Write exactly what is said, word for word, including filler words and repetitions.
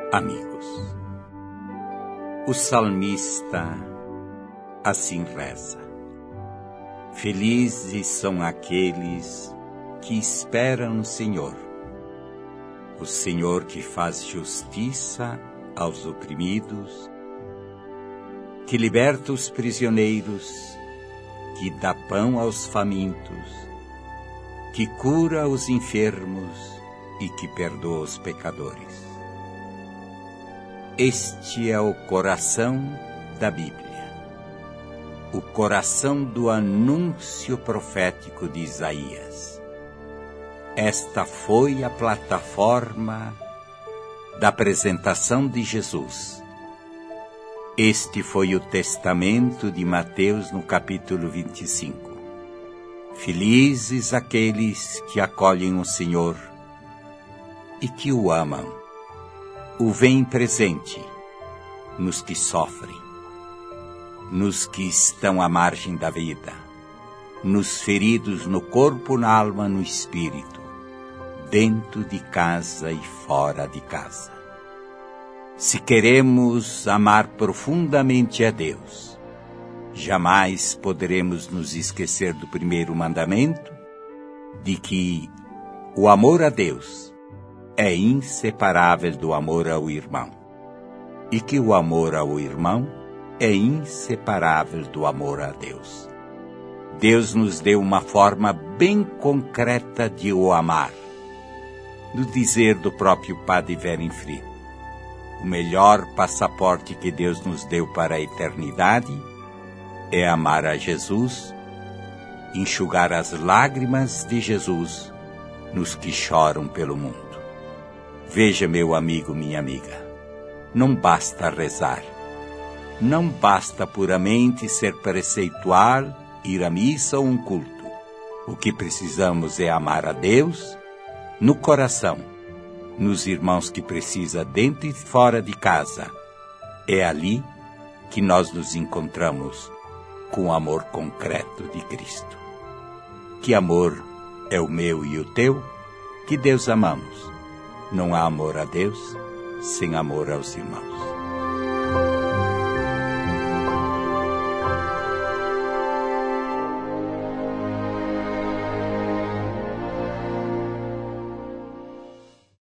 Amigos, o salmista assim reza: felizes são aqueles que esperam no Senhor, o Senhor que faz justiça aos oprimidos, que liberta os prisioneiros, que dá pão aos famintos, que cura os enfermos e que perdoa os pecadores. Este é o coração da Bíblia, o coração do anúncio profético de Isaías. Esta foi a plataforma da apresentação de Jesus. Este foi o testamento de Mateus no capítulo vinte e cinco. Felizes aqueles que acolhem o Senhor e que o amam, o veem presente nos que sofrem, nos que estão à margem da vida, nos feridos no corpo, na alma, no espírito, dentro de casa e fora de casa. Se queremos amar profundamente a Deus, jamais poderemos nos esquecer do primeiro mandamento, de que o amor a Deus é inseparável do amor ao irmão, e que o amor ao irmão é inseparável do amor a Deus. Deus nos deu uma forma bem concreta de o amar. No dizer do próprio Padre Werinfrid, o melhor passaporte que Deus nos deu para a eternidade é amar a Jesus, enxugar as lágrimas de Jesus nos que choram pelo mundo. Veja, meu amigo, minha amiga, não basta rezar, não basta puramente ser preceitual, ir à missa ou um culto. O que precisamos é amar a Deus no coração, nos irmãos que precisam dentro e fora de casa. É ali que nós nos encontramos com o amor concreto de Cristo. Que amor é o meu e o teu? Que Deus amamos. Não há amor a Deus sem amor aos irmãos.